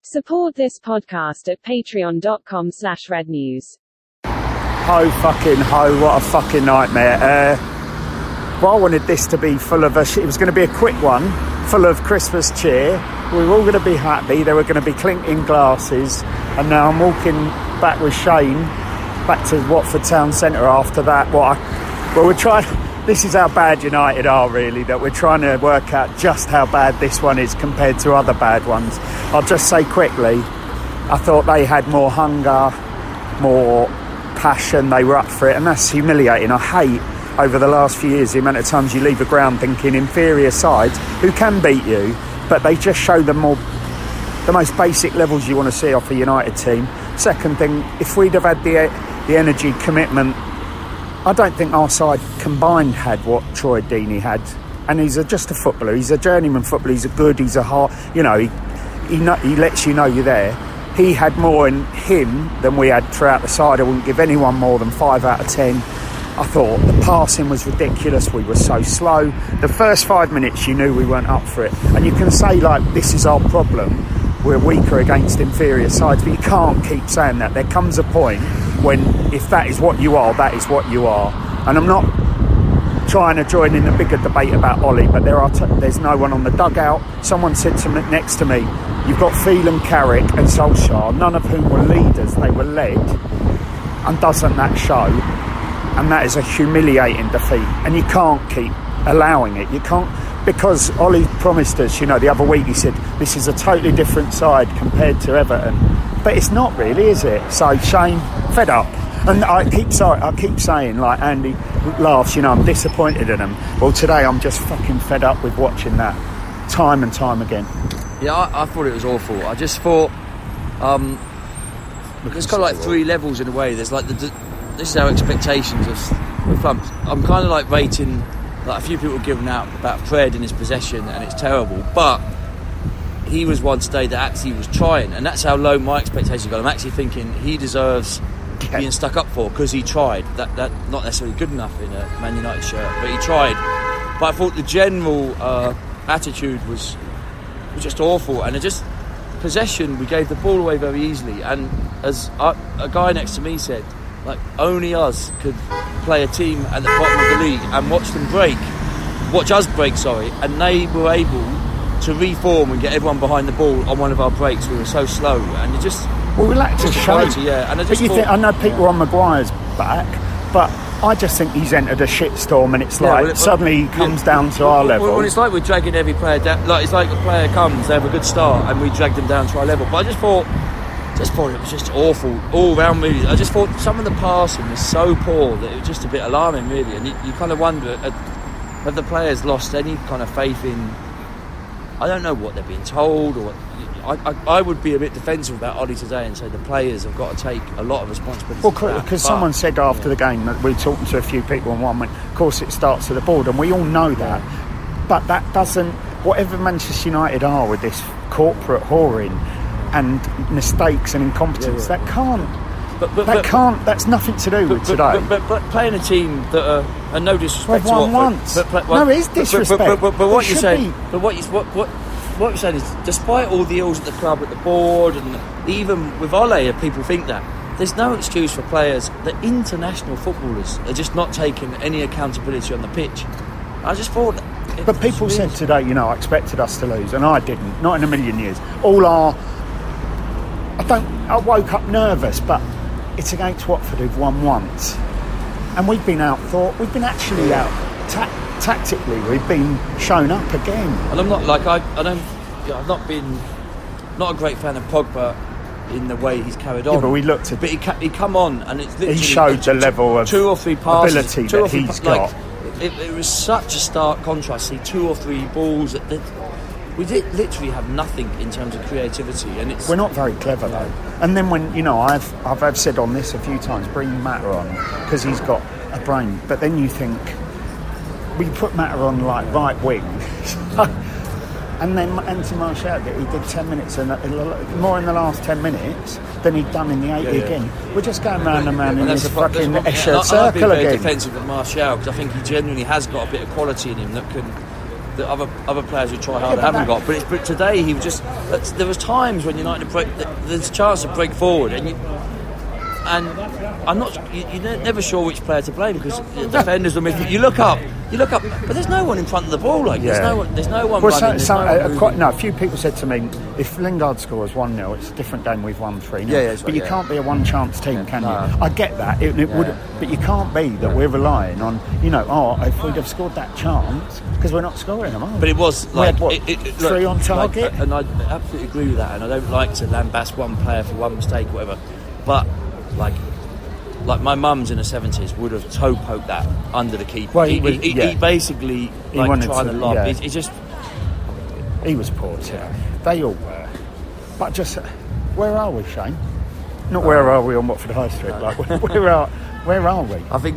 Support this podcast at patreon.com/rednews. Ho fucking ho, what a fucking nightmare. Well, I wanted this to be full of it was going to be a quick one, full of Christmas cheer. We were all going to be happy, there were going to be clinking glasses, and now I'm walking back with Shane back to Watford Town Centre after that. We're trying. This is how bad United are, really, that we're trying to work out just how bad this one is compared to other bad ones. I'll just say quickly, I thought they had more hunger, more passion, they were up for it, and that's humiliating. I hate, over the last few years, the amount of times you leave a ground thinking inferior sides who can beat you, but they just show the most basic levels you want to see off a United team. Second thing, if we'd have had the energy, commitment, I don't think our side combined had what Troy Deeney had. And he's just a footballer. He's a journeyman footballer. He's a hard, he lets you know you're there. He had more in him than we had throughout the side. I wouldn't give anyone more than 5 out of 10. I thought the passing was ridiculous. We were so slow. The first 5 minutes, you knew we weren't up for it. And you can say, this is our problem. We're weaker against inferior sides. But you can't keep saying that. There comes a point when, if that is what you are, that is what you are. And I'm not trying to join in the bigger debate about Ollie, but there's no one on the dugout. Someone said next to me, you've got Phelan, Carrick and Solskjaer, none of whom were leaders, they were led. And doesn't that show? And that is a humiliating defeat. And you can't keep allowing it. You can't, because Ollie promised us, the other week he said, this is a totally different side compared to Everton. But it's not really, is it? So Shane, fed up. And I keep saying, like Andy laughs, I'm disappointed in them. Well, today I'm just fucking fed up with watching that time and time again. Yeah, I thought it was awful. I just thought there's kind of like three levels in a way. There's like this is our expectations of clubs. I'm kind of like rating, like a few people giving out about Fred and his possession, and it's terrible. But he was one today that actually was trying, and that's how low my expectations go. I'm actually thinking he deserves being stuck up for because he tried. That not necessarily good enough in a Man United shirt, but he tried. But I thought the general attitude was just awful, and possession, we gave the ball away very easily, and as a guy next to me said, only us could play a team at the bottom of the league and watch us break, and they were able to reform and get everyone behind the ball on one of our breaks. We were so slow, and it just... Well, we lacked a shape. Yeah, and I know people on Maguire's back, but I just think he's entered a shitstorm, and it's suddenly he comes down to our level. Well, it's like we're dragging every player down. It's like a player comes, they have a good start, and we drag them down to our level. But I just thought it was just awful all round. Really, I just thought some of the passing was so poor that it was just a bit alarming, really. And you kind of wonder, have the players lost any kind of faith in? I don't know what they're being told, or I would be a bit defensive about Ollie today and say the players have got to take a lot of responsibility. Well, because someone said after the game that we were talking to a few people and one went, of course it starts with the board, and we all know that. But that doesn't, whatever Manchester United are with this corporate whoring and mistakes and incompetence, that can't. That's nothing to do with today. But playing a team that are, and no disrespect to once. No, it is disrespect. But what you're saying, what you're saying is, despite all the ills at the club, at the board, and even with Ole, people think that there's no excuse for players. The international footballers are just not taking any accountability on the pitch. I just thought. But people said today, I expected us to lose, and I didn't. Not in a million years. I woke up nervous, but it's against Watford, who've won once, and we've been outthought. We've been actually out tactically. We've been shown up again. And I'm not I've not been a great fan of Pogba in the way he's carried on. Yeah, but we looked at. But he come on, and it's literally, he showed the level of 2 or 3 passes, ability that he's got. It was such a stark contrast. See 2 or 3 balls that we did literally have nothing in terms of creativity, and we're not very clever though. And then when I've said on this a few times, bring Mata on because he's got a brain. But then you think we put Mata on like right wing, and then Anthony Martial he did 10 minutes and more in the last 10 minutes than he'd done in the 80 again. We're just going round and round in this fucking Escher circle again. I'm very defensive of Martial because I think he genuinely has got a bit of quality in him that can that other players who try harder haven't got. But today he was just. There was times when United there's a chance to break forward, and I'm not. You're never sure which player to blame because the defenders or midfield. You look up, but there's no one in front of the ball. There's no one. Well, a few people said to me, if Lingard scores 1-0, it's a different game. We've won 3-0. Yeah, but you can't be a one-chance team, can you? I get that. It would, but you can't be that we're relying on. If we'd have scored that chance, because we're not scoring them. But it was like we had, 3 on target, and I absolutely agree with that. And I don't like to lambast one player for one mistake, or whatever. But like my mum's in the 70s would have toe poked that under the keeper. Well, he basically trying to lob. Yeah. He just. He was poor too. They all were. But just, where are we, Shane? Not where are we on Watford High Street? Where are we? I think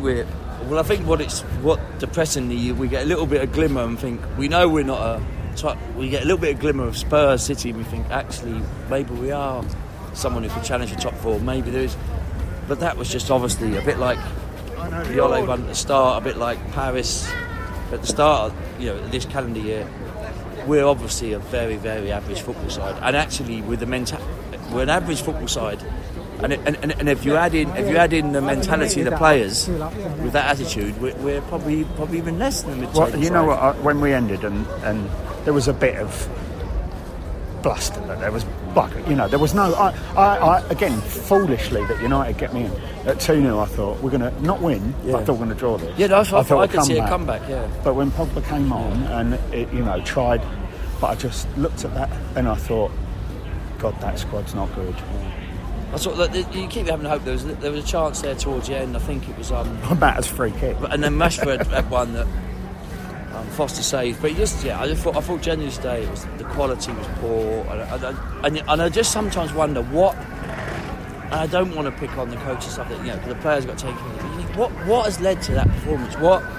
what depressingly we get a little bit of glimmer and think we know we're not we get a little bit of glimmer of Spurs City and we think actually maybe we are someone who could challenge the top 4. Maybe there is. But that was just obviously a bit like the Ole one at the start, a bit like Paris at the start of this calendar year. We're obviously a very, very average football side, and actually with we're an average football side. And if you add in the mentality of the players with that attitude, we're probably even less than the mid-table side. You know what? When we ended and there was a bit of bluster, there was there was no. I again foolishly that United get me in at 2-0. I thought we're going to not win, but I thought we're going to draw this. Yeah, I thought I could see a comeback. Yeah, but when Pogba came on and it, tried, but I just looked at that and I thought, God, that squad's not good. I thought you keep having hope. There was a chance there towards the end. I think it was Matt's free kick, and then Rashford had one that Foster saved. But I thought generally today the quality was poor, and I just sometimes wonder what. And I don't want to pick on the coach and stuff because the players got taken. What has led to that performance?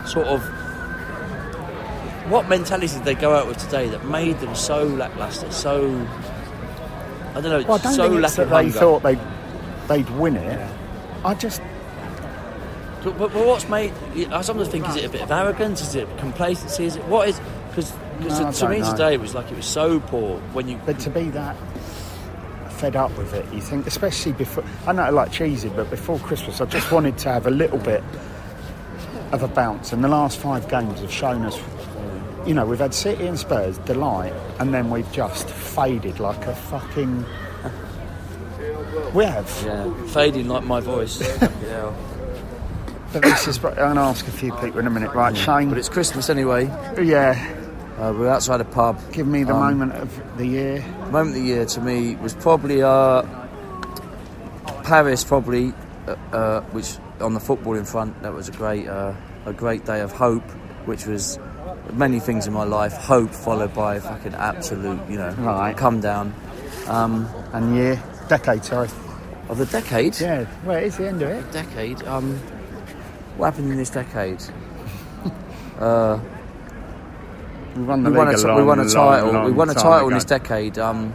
What mentality did they go out with today that made them so lacklustre? So. I don't know. Well, I don't think it's that they thought they'd win it. I just. But what's made? I sometimes think: is it a bit of arrogance? Is it complacency? Is it what is? Because to me today it was so poor when you. But to be that fed up with it, you think, especially before. I know I like cheesy, but before Christmas, I just wanted to have a little bit of a bounce. And the last 5 games have shown us. We've had City and Spurs delight, and then we've just faded like a fucking. We have. Yeah, fading like my voice. Yeah. But this is. I'm going to ask a few people in a minute, right, Shane? But it's Christmas anyway. Yeah. We're outside a pub. Give me the moment of the year. The moment of the year to me was probably Paris, probably, which on the football in front. That was a great day of hope, which was. Many things in my life, hope followed by fucking absolute, come down. And decade, sorry. Of the decade? Yeah, well, it's the end of it. Decade. What happened in this decade? We won the league we won a title. We won a title in this decade.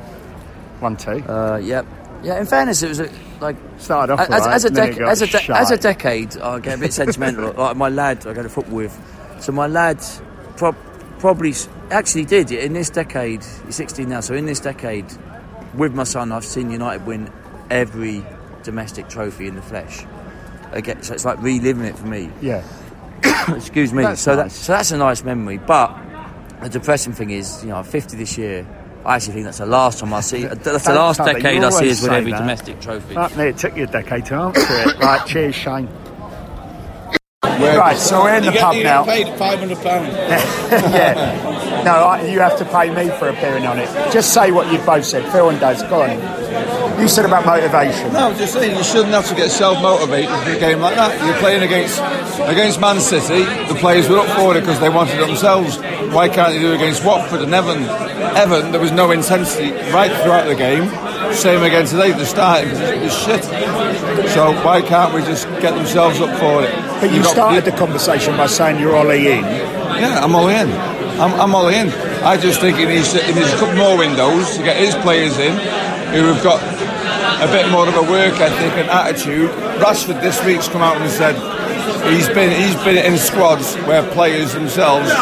1-2. Yep. Yeah. In fairness, it was started off as a decade. I get a bit sentimental. Like my lad, I go to football with. So my lad. Probably actually did in this decade. He's 16 now, so in this decade, with my son, I've seen United win every domestic trophy in the flesh. Again, so it's like reliving it for me. Yeah. Excuse me. That's so nice. that's a nice memory. But the depressing thing is, I'm 50 this year. I actually think that's the last time I see. That's the last decade I see us win every domestic trophy. It took you a decade to answer it. Right, cheers, Shane. Right, so we're in the pub now. You get paid £500. Yeah. No, you have to pay me for appearing on it. Just say what you've both said. Phil and Daz, go on. You said about motivation. No, I'm just saying you shouldn't have to get self-motivated in a game like that. You're playing against Man City. The players were up for it because they wanted it themselves. Why can't you do it against Watford and Everton? There was no intensity right throughout the game. Same again today, the starting because it was shit. So why can't we just get themselves up for it? But you started the conversation by saying you're all in. Yeah, I'm all in. I'm all in. I just think he needs a couple more windows to get his players in who have got a bit more of a work ethic and attitude. Rashford this week's come out and said he's been in squads where players themselves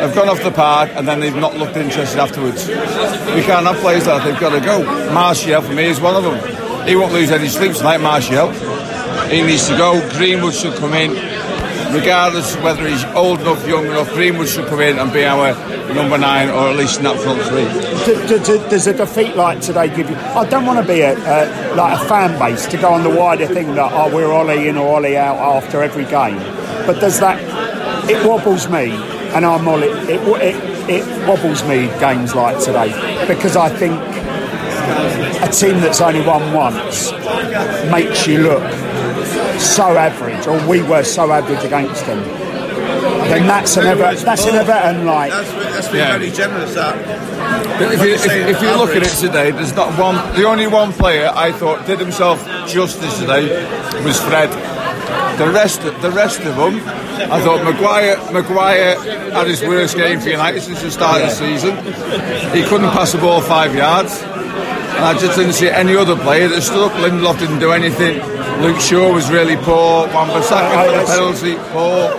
They've gone off the park and then they've not looked interested afterwards. We can't have players like that. They've got to go. Martial, for me, is one of them. He won't lose any sleep tonight, Martial. He needs to go. Greenwood should come in. Regardless whether he's old enough, young enough, Greenwood should come in and be our number 9, or at least in that front three. Does a defeat like today give you... I don't want to be like a fan base to go on the wider thing that we're Ollie in or Ollie out after every game. But does that... It wobbles me, and I'm Ollie... It wobbles me games like today, because I think a team that's only won once makes you look so average, or we were so average against them. Then that's an Everton like. That's been very generous. That. If you look at it today, there's not one. The only one player I thought did himself justice today was Fred. The rest of them, I thought Maguire had his worst game for United since the start of the season. He couldn't pass the ball 5 yards, and I just didn't see any other player that stood up. Lindelof didn't do anything. Luke Shaw was really poor. Wan-Bissaka for the penalty, poor.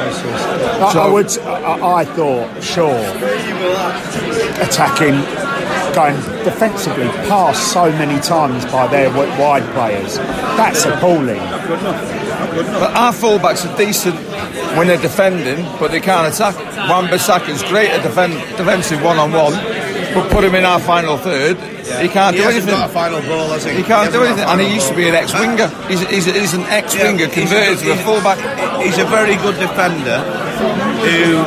I thought Shaw attacking, going defensively past so many times by their wide players. That's appalling. But our fullbacks are decent when they're defending, but they can't attack. Wan-Bissaka's great at defensive one-on-one, but put him in our final third, he can't do anything. He hasn't got a final ball, has he? He can't do anything, and he used to be an ex-winger. He's an ex-winger converted to a fullback. He's a very good defender who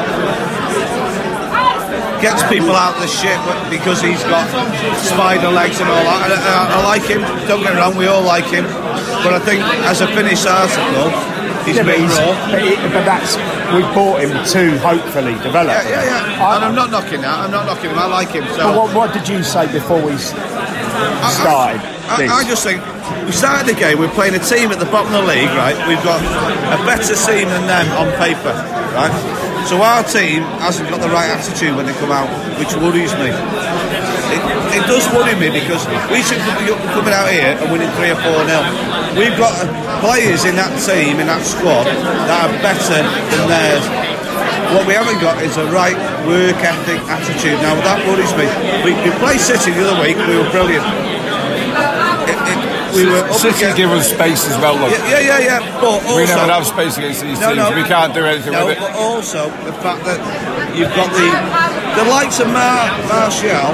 gets people out of the shit because he's got spider legs and all that. I like him, don't get me wrong, we all like him, but I think as a finished article, he's a bit raw. But we bought him to hopefully develop. Yeah. And I'm not knocking that. I'm not knocking him. I like him. So what did you say before we started? I just think we started the game. We're playing a team at the bottom of the league, right? We've got a better team than them on paper, right? So our team hasn't got the right attitude when they come out, which worries me. It does worry me because we should be coming out here and winning 3 or 4-0. We've got players in that team, in that squad, that are better than theirs. What we haven't got is a right work ethic attitude. Now that worries me. We played City the other week. We were brilliant. We were City give us space as well. Look. Yeah. But also, we never have space against these teams. We can't do anything with it. But also the fact that you've got the likes of Martial.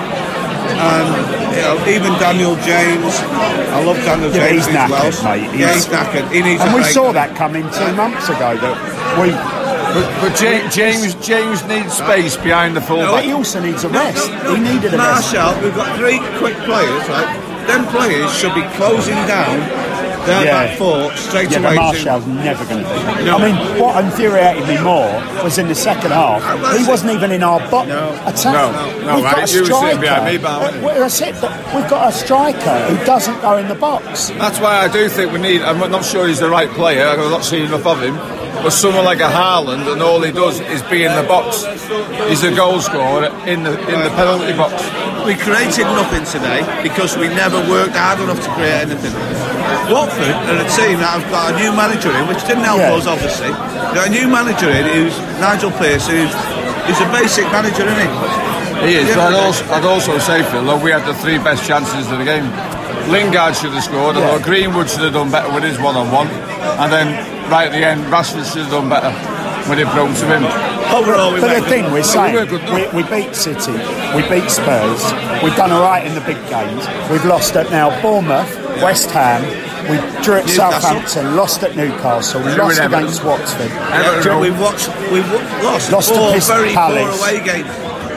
And even Daniel James, I love Daniel James. He's knackered, mate. He's knackered. He needs. And we saw that coming 2 months ago. But James needs space behind the fullback. He also needs a rest. He needed a rest. Martial, we've got 3 quick players, right? Them players should be closing down their back four straight away. But Martial's never going to do that. No. I mean, what infuriated me more was in the second half, he wasn't even in our attack. No, we've got a you were sitting behind me, that's it, but we've got a striker who doesn't go in the box. That's why I do think we need, I'm not sure he's the right player, I've not seen enough of him, but someone like a Haaland, and all he does is be in the box. He's a goal scorer in the penalty box. We created nothing today because we never worked hard enough to create anything. Watford are a team that have got a new manager in, which didn't help us obviously. They've got a new manager in who's Nigel Pearce, who's a basic manager, isn't he? He is, but I'd also say, Phil, that we had the 3 best chances of the game. Lingard should have scored, or Greenwood should have done better with his one-on-one, and then right at the end, Rashford should have done better when it broke to him. Overall, but the thing we're saying, we beat City, we beat Spurs, we've done alright in the big games, we've lost at now Bournemouth, West Ham, we drew at Southampton, lost at Newcastle, we lost against Watford. We've lost 4 very Palace. poor away games.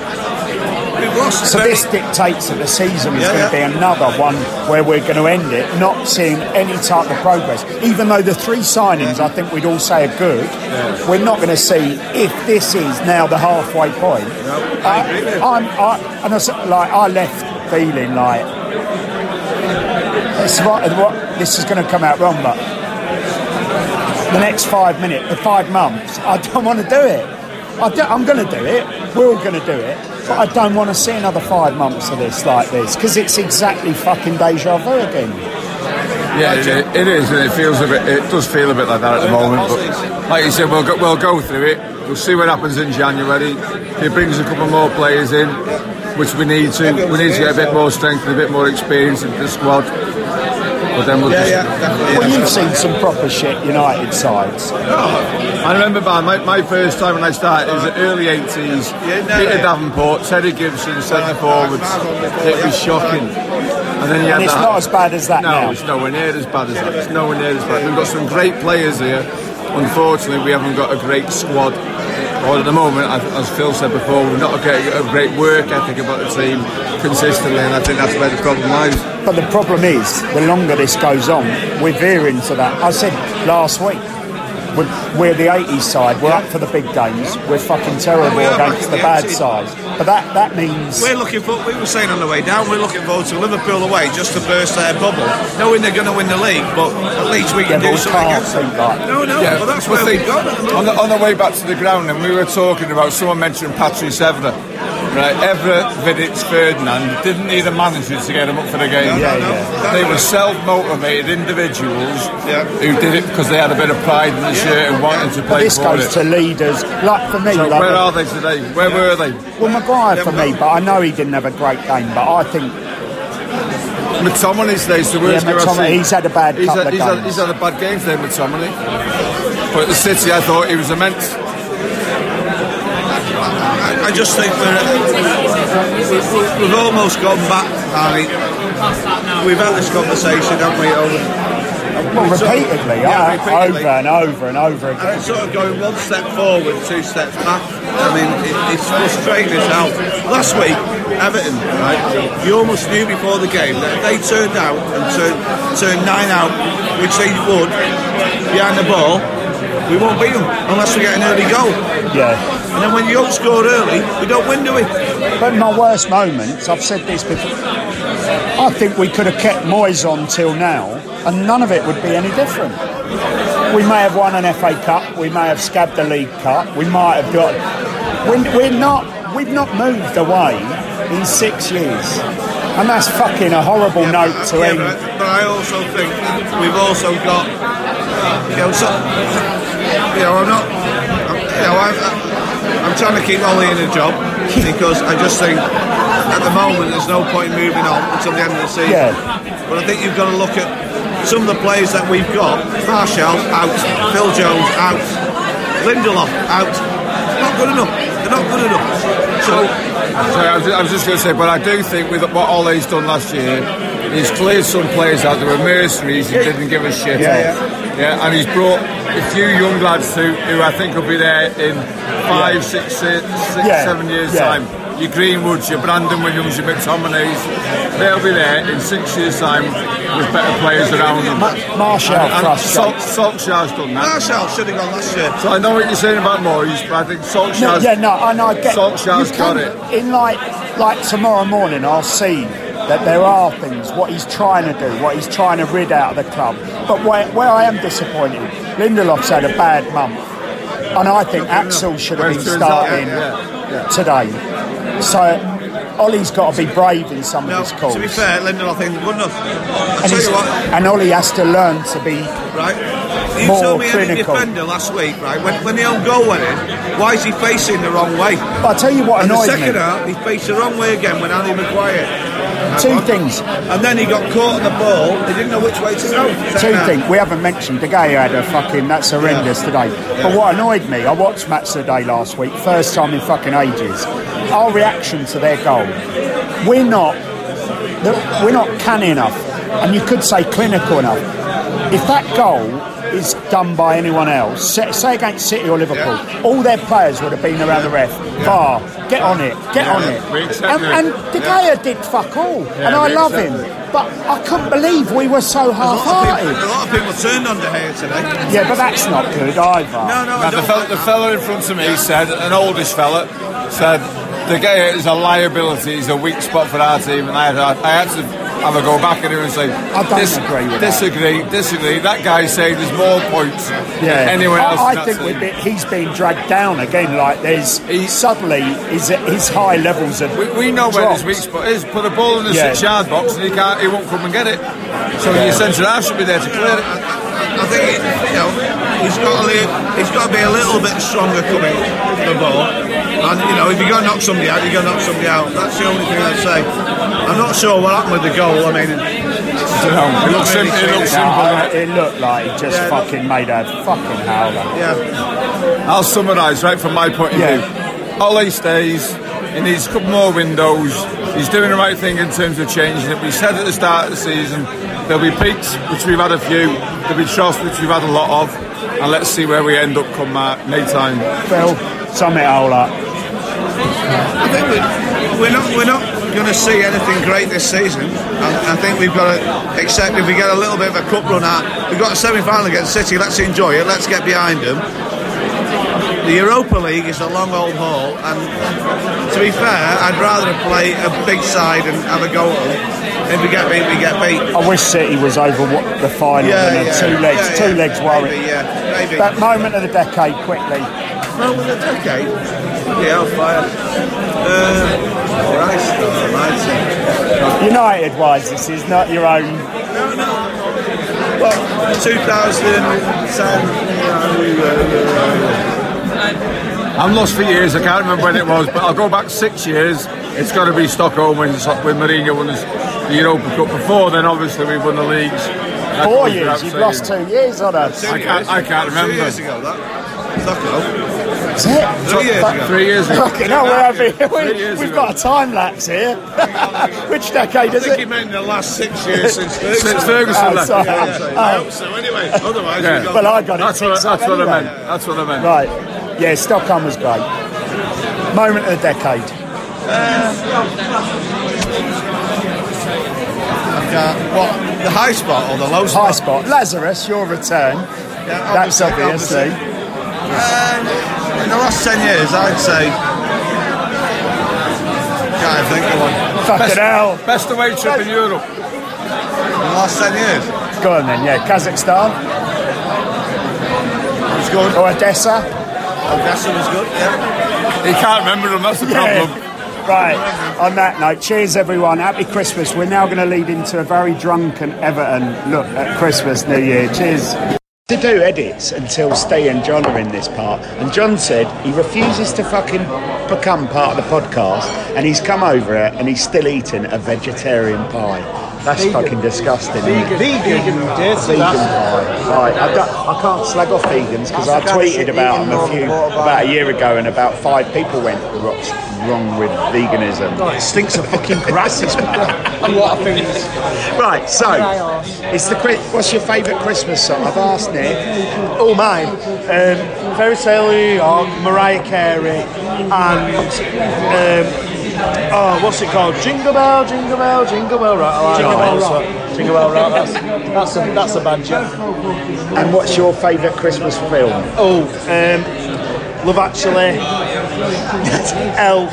So this dictates that the season is going to be another one where we're going to end it not seeing any type of progress. Even though the 3 signings I think we'd all say are good, we're not going to see if this is now the halfway point. I left feeling like this is going to come out wrong, but the next 5 months, I don't want to do it. I'm going to do it. We're all going to do it. But I don't want to see another 5 months of this like this, because it's exactly fucking deja vu again. Yeah, it is, and it does feel a bit like that at the moment. But like you said, we'll go through it. We'll see what happens in January. If he brings a couple more players in, which we need to get a bit more strength and a bit more experience into the squad. But then well, you've seen some proper shit United sides. I remember my first time when I started, it was the early 80s. Peter Davenport, Teddy Gibson, centre forwards. It was shocking. And then it's not as bad as that now. No, it's nowhere near as bad as that. It's nowhere near as bad. We've got some great players here. Unfortunately, we haven't got a great squad. Or at the moment, as Phil said before, we're not getting a great work ethic about the team consistently, and I think that's where the problem lies. But the problem is, the longer this goes on, we're veering to that. I said last week, we're the 80s side, we're up for the big games, we're fucking terrible against the bad sides. But that means... we were saying on the way down, we're looking forward to Liverpool away just to burst their bubble, knowing they're going to win the league, but at least we can do something against them. Yeah, well that's where we've got it. On the way back to the ground, and we were talking about, someone mentioned Patrice Evra. Right, Evra, Vidic, Ferdinand didn't need a manager to get them up for the game. They were self-motivated individuals who did it because they had a bit of pride in the shirt and wanted to play this for it. This goes to leaders, like for me. So where are they today? Where were they? Well, Maguire for me, but I know he didn't have a great game, but I think... McTominay's days, the worst game I've seen. He's had a bad couple of games. He's had a bad game today, McTominay. But at the City, I thought he was immense. I just think we've almost gone back, Harry. We've had this conversation, haven't we? Repeatedly, over and over and over again. And it's sort of going one step forward, two steps back. I mean, it's frustrating as hell. Last week, Everton, right? You almost knew before the game that if they turned out and turned 9 out, which they would, behind the ball, we won't beat them unless we get an early goal. Yeah. And then when you don't score early, we don't win, do we? But in my worst moments, I've said this before, I think we could have kept Moyes on till now, and none of it would be any different. We may have won an FA Cup, we may have scabbed the League Cup, we might have got... We've not moved away in 6 years. And that's fucking a horrible note to end. But I also think we've also got... I'm trying to keep Ollie in a job because I just think at the moment there's no point in moving on until the end of the season. Yeah. But I think you've got to look at some of the players that we've got. Martial out, Phil Jones out, Lindelof out. Not good enough. They're not good enough. I was just going to say, but I do think with what Ole's done last year, he's cleared some players out. There were mercenaries who didn't give a shit. Yeah, and he's brought a few young lads who I think will be there in 5, 6, 7 years' time. Your Greenwoods, your Brandon Williams, your McTominays, they'll be there in 6 years' time with better players around them. Martial Solskjaer's done that. Martial should have gone last year. So I know what you're saying about Moyes, but I think Solskjaer's Solskjaer's got it. In like tomorrow morning, I'll see that there are things, what he's trying to do, what he's trying to rid out of the club. But where I am disappointed, Lindelof's had a bad month. And I think Axel should have been starting today. So Ollie's got to be brave in some of his calls. To be fair, Lindelof ain't good enough. And Ollie has to learn to be You more told me clinical. Any defender last week, right? When the own goal went in, why is he facing the wrong way? But I'll tell you what annoyed me. In the second half, he faced the wrong way again when Harry Maguire. Two things. And then he got caught on the ball. He didn't know which way to go. Two things. We haven't mentioned De Gea had a fucking... That's horrendous today. But what annoyed me, I watched Match of the Day last week, first time in fucking ages. Our reaction to their goal. We're not canny enough. And you could say clinical enough. If that goal is done by anyone else, say against City or Liverpool, all their players would have been around the ref. VAR, get on it. And De Gea did fuck all, and I love him. But I couldn't believe we were so half-hearted. A lot of people turned on De Gea today. Yeah, but that's not good either. No, the fella in front of me said, an oldish fella, said De Gea is a liability, he's a weak spot for our team, and I have a go back at him and say, I don't agree with that. Disagree. That guy saved us more points than anyone else. I think he's being dragged down again. Like suddenly his high levels of. We know drops. where his weak spot is. Put a ball in the 6-yard box and he won't come and get it. So your centre half should be there to clear it. I think he's got to be a little bit stronger coming to the ball. And if you're going to knock somebody out, you're going to knock somebody out. That's the only thing I'd say. I'm not sure what happened with the goal. I mean, it looked simple. It looked like he just fucking made a fucking howler. Yeah. I'll summarise right from my point of view. Ole stays. He needs a couple more windows. He's doing the right thing in terms of changing it. We said at the start of the season there'll be peaks, which we've had a few. There'll be troughs, which we've had a lot of. And let's see where we end up come May time. Phil, sum it all up. I think we're not going to see anything great this season. I think we've got to accept if we get a little bit of a cup run out. We've got a semi-final against City. Let's enjoy it. Let's get behind them. The Europa League is a long old haul, and to be fair, I'd rather play a big side and have a go at them. If we get beat, we get beat. I wish City was over the final than two legs worry. Maybe. That moment of the decade, quickly. Moment of the decade? Yeah, fire. Christ almighty. United-wise, this is not your own. No. Well, 2010. I'm lost for years. I can't remember when it was, but I'll go back 6 years. It's got to be Stockholm when Mourinho won the Europa Cup. Before then, obviously, we won the leagues. 4 years. You've lost 2 years on us. I can't remember. 2 years ago, that. Stockholm. Is it? 3 years ago. 3 years ago. Fucking hell, we've got a time lapse here. Which decade is I think it? he meant the last 6 years since Ferguson left. Sorry. I hope so. Anyway, otherwise, we've got. Well, I got it. That's what I meant. That's what I meant. Right. Yeah, Stockholm was great. Moment of the decade. What? The high spot or the low spot? High spot. Lazarus, your return. Yeah, That's obviously. In the last 10 years, I'd say. Can't think of one. Fucking hell. Best away trip in Europe. In the last 10 years. Go on then, yeah. Kazakhstan. It was good. Or Odessa. Odessa was good, yeah. He can't remember them, that's the problem. Right, on that note, cheers everyone, happy Christmas. We're now going to lead into a very drunken Everton look at Christmas, New Year. Cheers. To do edits until Steve and John are in this part, and John said he refuses to fucking become part of the podcast, and he's come over it and he's still eating a vegetarian pie. That's fucking disgusting. Vegan pie. Right, I can't slag off vegans because I tweeted about them about a year ago, and about 5 people went, "What's wrong with veganism?" God, it stinks of fucking grasses. A lot of things. Right, so it's what's your favourite Christmas song? I've asked Nick. Oh, mine. Fairy Tale New York, Mariah Carey, and what's it called? Jingle Bell, Jingle Bell, Jingle Bell Rock. Jingle Bell Rock. Jingle Bell Rock. That's a bad joke. And what's your favourite Christmas film? Oh, Love Actually, Elf,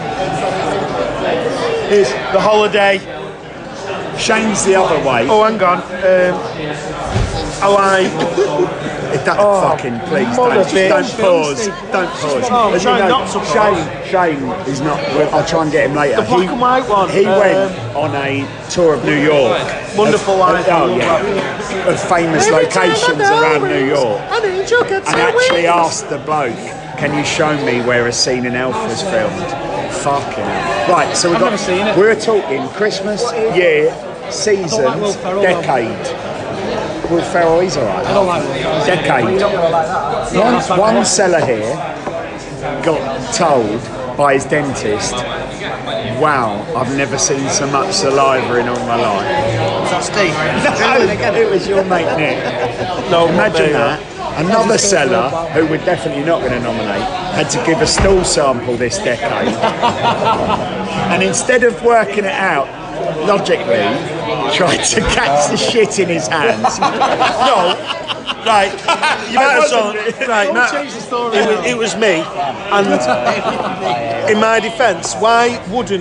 The Holiday. Shane's the other way. Oh, hang on. I like. Fucking please don't pause. Don't pause. Oh, As try not to pause. Shane is not. I'll try and get him later. The black and white one. He went on a tour of New York. Wonderful Life. Of famous locations around New York. And actually asked the bloke, "Can you show me where a scene in Elf was filmed?" Fucking hell. Right, so I've never seen it. We're talking Christmas, year, seasons, decade. Will Ferrell, he's alright. I don't like Will Ferrell. Decade. You don't really like that. One seller here got told by his dentist, "Wow, I've never seen so much saliva in all my life." That's Steve. No, it was your mate Nick. No, imagine that. Another seller, who we're definitely not going to nominate, had to give a stool sample this decade. And instead of working it out logically, tried to catch the shit in his hands. No, right. You might have saw. Right, it was me. And in my defence, why wouldn't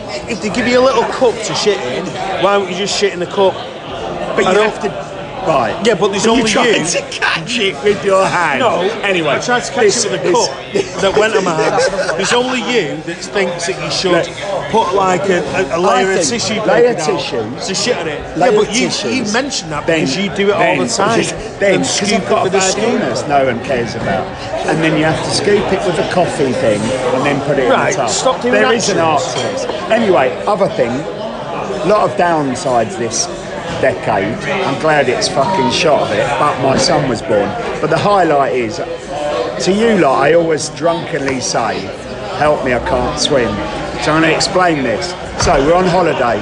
if they give you a little cup to shit in, why don't you just shit in the cup? But you have to. Right. Yeah, but there's Are only you trying you. to catch it with your hand. No. Anyway, I tried to catch it with a cup that went on my hand. There's only you that thinks that you should put like a layer of tissue paper down to shit on it. Yeah, but you mentioned that because you do it all the time. Then, because I've got a bad illness no one cares about. And then you have to scoop it with a coffee thing and then put it in the tub. Stop doing There that is an art to this. Anyway, other thing, a lot of downsides this decade. I'm glad it's fucking shot of it, but my son was born. But the highlight is, to you lot, I always drunkenly say, help me, I can't swim. So I'm going to explain this. So we're on holiday.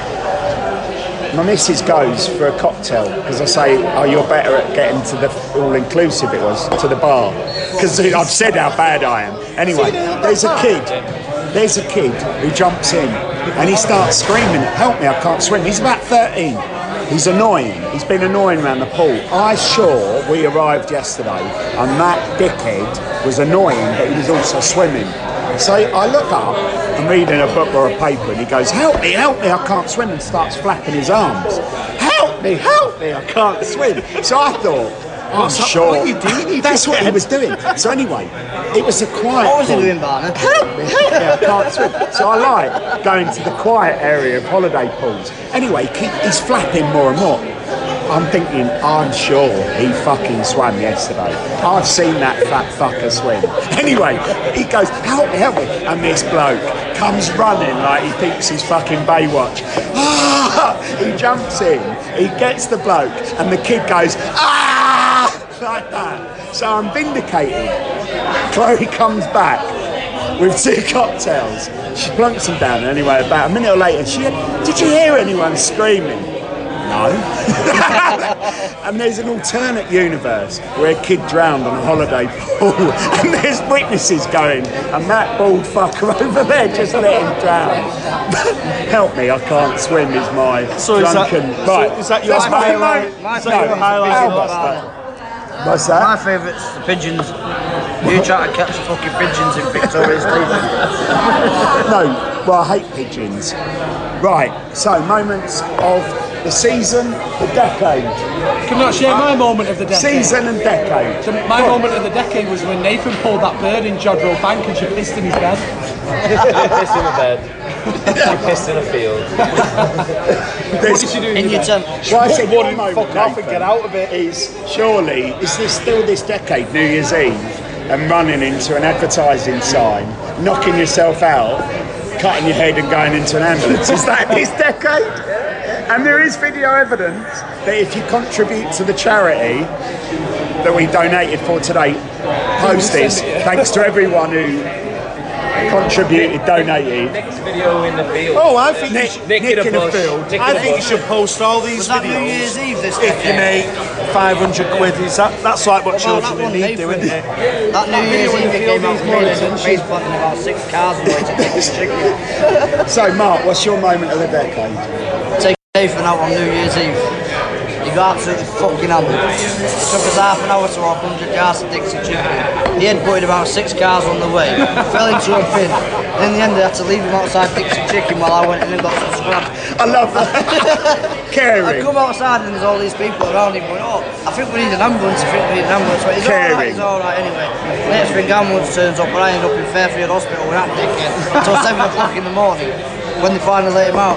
My missus goes for a cocktail because I say, oh, you're better at getting to the all-inclusive to the bar. Because I've said how bad I am. Anyway, there's a kid who jumps in and he starts screaming, help me, I can't swim. He's about 13. He's annoying. He's been annoying around the pool. I saw we arrived yesterday and that dickhead was annoying, but he was also swimming. So I look up, I'm reading a book or a paper, and he goes, help me, I can't swim, and starts flapping his arms. Help me, I can't swim. So I thought, I'm sure. What are you doing? That's what he was doing. So anyway, it was a quiet What was he pool. doing, Barney? Help me, I can't swim. So I like going to the quiet area of holiday pools. Anyway, he's flapping more and more. I'm thinking, I'm sure he fucking swam yesterday. I've seen that fat fucker swim. Anyway, he goes, help me. And this bloke comes running like he thinks he's fucking Baywatch. He jumps in, he gets the bloke, and the kid goes, like that. So I'm vindicated. Chloe comes back with 2 cocktails. She plunks them down anyway. About a minute later, did you hear anyone screaming? No. And there's an alternate universe where a kid drowned on a holiday pool and there's witnesses going, and that bald fucker over there just let him drown. Help me, I can't swim is my drunken... Is that your highlight? What's that? My favourite's the pigeons. You try to catch the fucking pigeons in Victoria Station. No, well, I hate pigeons. Right, so moments of the season, the decade. Can I share my moment of the decade? Season and decade. My moment of the decade was when Nathan pulled that bird in Jodrell Bank and she pissed in his bed. Pissed in the bed. She pissed in a field. What did she do In your tent. Well, I said one moment, fuck off and get out of it. is this still this decade, New Year's Eve, and running into an advertising sign, knocking yourself out, cutting your head and going into an ambulance. Is that this decade? And there is video evidence that if you contribute to the charity that we donated for today, post this. Thanks to everyone who contributed, donated. Next video in the field. Oh, I think Nick in a field. I think you should post all these Was that New videos. Year's Eve this If you decade? make 500 quid, that's like what Well, children that one, need, isn't it? That New Year's Eve it came out from me and face planting about 6 cars and waiting to get this chicken. So, Mark, what's your moment of the decade? Take Nathan out on New Year's Eve. He got absolutely fucking hammered. Took us half an hour to walk 100 cars to Dixie Chicken. He had put about 6 cars on the way. Fell into a pin. And in the end, I had to leave him outside Dixie Chicken while I went in and got some scraps. I love that. I Caring. come outside and there's all these people around him going, oh, I think we need an ambulance, But he's Caring. alright anyway. Next thing ambulance turns up and I end up in Fairfield Hospital with that dickhead until 7 o'clock in the morning when they finally let him out.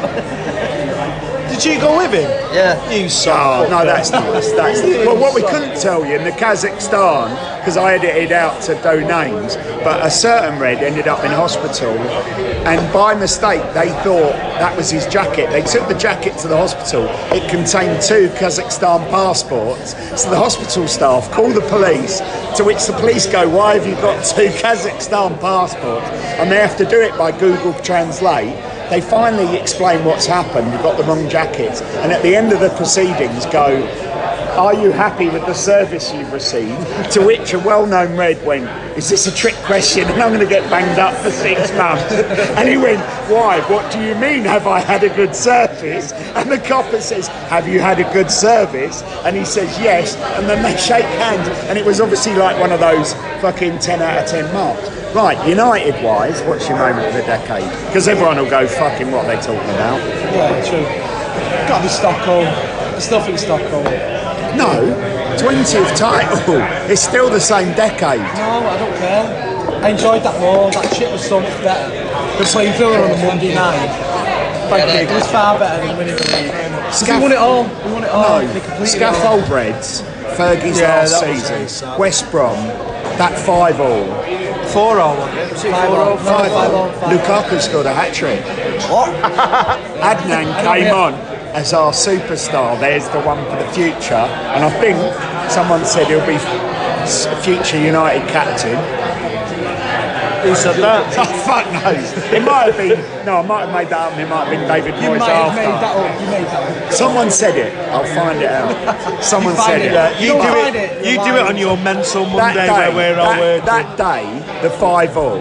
Did you go with him? Yeah. You Oh, son. no, that's nice. Well, what we couldn't tell you in the Kazakhstan, because I edited out to do names, but a certain Red ended up in hospital, and by mistake they thought that was his jacket. They took the jacket to the hospital. It contained 2 Kazakhstan passports. So the hospital staff call the police, to which the police go, why have you got 2 Kazakhstan passports? And they have to do it by Google Translate. They finally explain what's happened, you've got the wrong jackets, and at the end of the proceedings go, are you happy with the service you've received? To which a well-known Red went, is this a trick question and I'm going to get banged up for 6 months? And he went, why? What do you mean, have I had a good service? And the copper says, have you had a good service? And he says, yes. And then they shake hands, and it was obviously like one of those fucking 10 out of 10 marks. Right, United-wise, what's your moment of the decade? Because everyone will go, fucking what are they talking about? Yeah, true. Got to be Stockholm. I still think Stockholm. No, 20th title. It's still the same decade. No, I don't care. I enjoyed that more. That shit was so much better. We're playing Villa on a Monday night. It was far better than winning the league. We won it all. We won it all. No, Scaffold Reds, Fergie's last season, West Brom, that 5-all. 4-all, wasn't it? 5-all. 5-all. Lukaku scored a hat-trick. What? Adnan came on as our superstar. There's the one for the future. And I think someone said he'll be future United captain. Who said that? Oh, fuck knows. It might have been. No, I might have made that up and it might have been David You Moyes might have made after. that up. You made that up. Someone said it. I'll find it out. Someone said it. You do it on your mental Monday where we're all working. That day, the 5-all,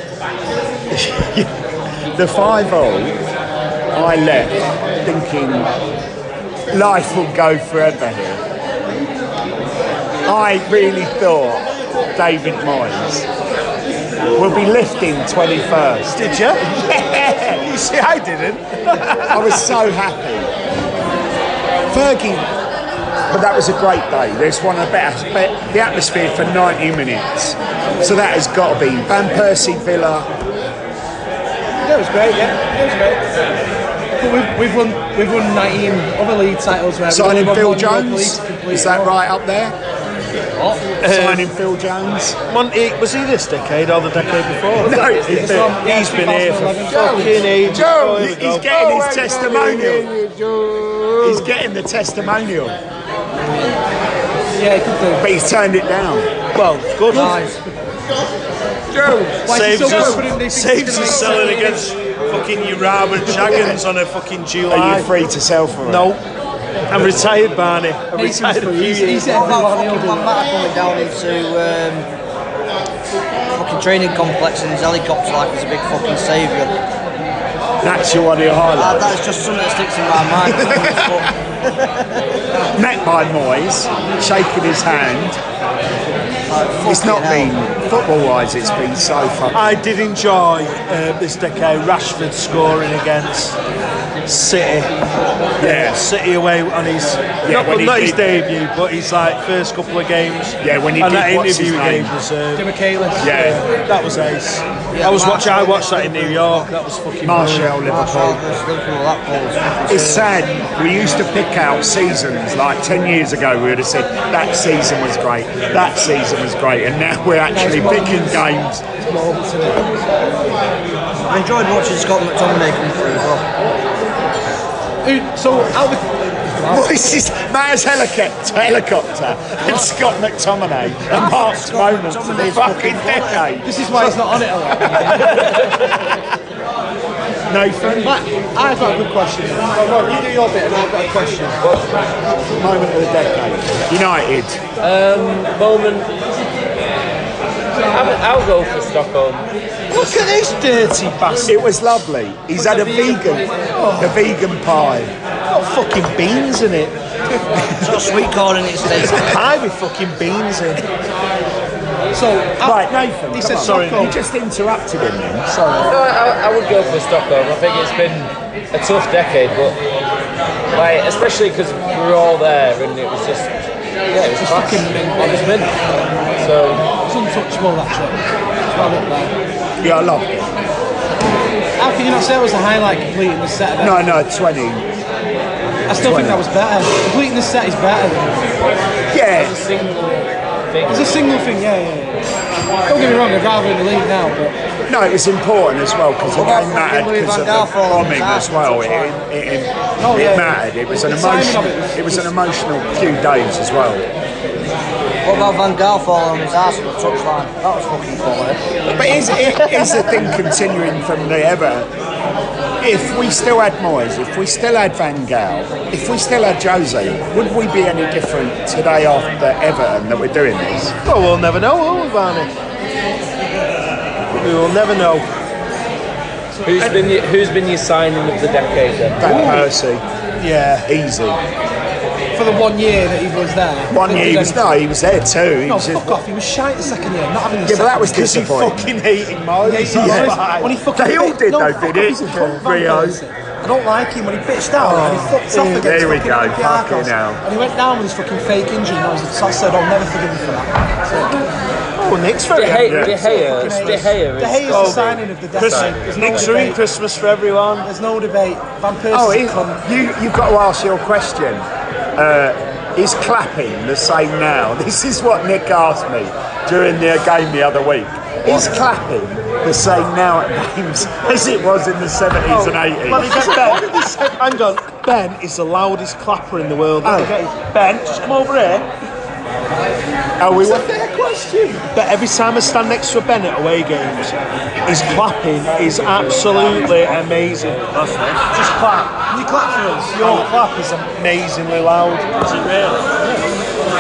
the 5-all, I left thinking life will go forever here. I really thought David Moyes will be lifting 21st. Did you? Yeah. You see, I didn't. I was so happy. Fergie, but that was a great day. There's one of the best, the atmosphere for 90 minutes. So that has got to be Van Persie, Villa. That was great, yeah. It was great. But we've won 19 other league titles. Signing Phil Jones, is that right up there? What? Signing Phil Jones. Was he this decade or the decade before? No, he's been here for fucking ages. He's getting his testimonial. He's getting the testimonial. Yeah, he could do. But he's turned it down. Well, good. Nice. Saves us selling against fucking Urab and Chaggins on a fucking July. Are you free to sell for it? No. I'm retired, Barney. I'm retired a few years. He's What about fucking Van Matter coming down into fucking training complex in his helicopter like he's a big fucking saviour? That's your one of your highlights. That's just something that sticks in my mind. Met by Moyes, shaking his hand. It's not been, football-wise, it's been so fucking... I did enjoy this decade Rashford scoring against City. Yeah. City away on his... not his debut, but his first couple of games. Yeah, when he and did, that what's his interview name? game was... Demichelis. Yeah. That was ace. Yeah, I watched that in New York. That was fucking Martial, Liverpool. It's sad. We used to pick out seasons, like 10 years ago we would have said, that season was great, that season was great, and now we're actually picking games. I enjoyed watching Scott McTominay come through as well. So, out the... This is Matt's helicopter and Scott McTominay and Mark's moments of the fucking decade. This is why he's not on it a lot. Nathan? Matt, I've got a good question. Well, you do your bit and I've got a question. Moment of the decade. United. Moment. I'll go for Stockholm. Look at this dirty bastard. It was lovely. He's had a vegan pie. Got fucking beans in it. It's got sweet corn in it, Steve. Pie with fucking beans in. So, Right, Nathan, he come said on. sorry. You just interrupted him then. Sorry. No, I would go for Stockholm. I think it's been a tough decade, but especially because we were all there and it was just it was fucking on mint. So It's untouchable, that trip. It's well up there. Yeah, I love it. How can you not say it was the highlight completing the set? No, 20. I still think that was better. Completing the set is better. Yeah. it's a single thing. It's a single thing, yeah. Don't get me wrong, I'd rather in the league now, but... No, it was important as well because the What game about mattered Louis because van of the Gaal falling bombing on as his well. ass? It mattered. It was an The timing of emotional. it It was an emotional few days as well. What about Van Gaal falling on his ass on the touchline? That was fucking quality. But is the thing continuing from the ever? If we still had Moyes, if we still had Van Gaal, if we still had Jose, would we be any different today after Everton that we're doing this? Well, we'll never know, will we, Barney? We will never know. Who's been your signing of the decade then? Van Persie, Yeah. easy. for the 1 year that he was there. 1 year he was there too. No, fuck off. He was shite the second year. Not having the but that was because he disappointing. fucking hated Moses. When he fucking They all did though, did it? Rio. I don't like him when he pitched out and he fucked off against There we fucking go, Olympiacos. fucking hell. And he went down with his fucking fake injury and I said, I'll never forgive him for that. Oh, Nick's very De Gea is De Gea is the signing of the decade. There's no Nick's ruined debate. Christmas for everyone. There's no debate. Van Persie's a cunt. You've got to ask your question. Is clapping the same now? This is what Nick asked me during the game the other week. Is clapping the same now at games as it was in the 70s and 80s? Let me get Ben. Hang on. Ben is the loudest clapper in the world. Ben, just come over here. It's a fair question. But every time I stand next to a Ben at away games, his clapping is absolutely amazing. Just clap. Can you clap for us? Your clap is amazingly loud. Is it really?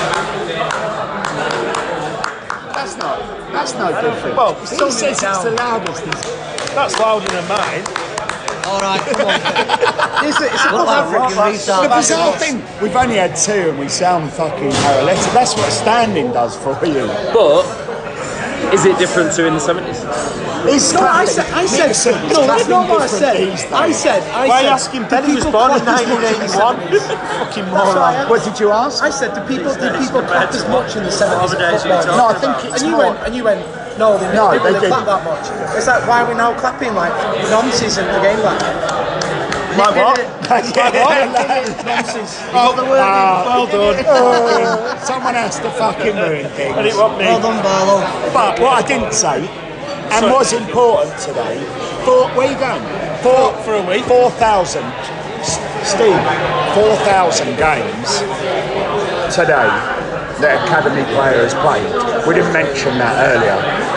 That's no good thing. Well, he says it's the loudest. That's louder than mine. Alright, come on. It's a What about African Rock restart. The bizarre thing, we've only had 2 and we sound fucking paralytic. That's what standing does for you. But is it different to in the 70s? No, I said, no, that's not what I said. I said, Why are you asking Ben who was born in 1981? Fucking moron. What did you ask? I said, did people clap as much in the 70s as football? No, I think it's and you went, no, they didn't really clap that much. It's like, why are we now clapping like nonsense in the game like Like what? nonsense. Oh, well done. Someone has to fucking ruin things. And it wasn't me. Well done, Barlow. But what I didn't say, and was important today, where you going? For a week. 4,000, Steve, 4,000 games today that academy players played. We didn't mention that earlier.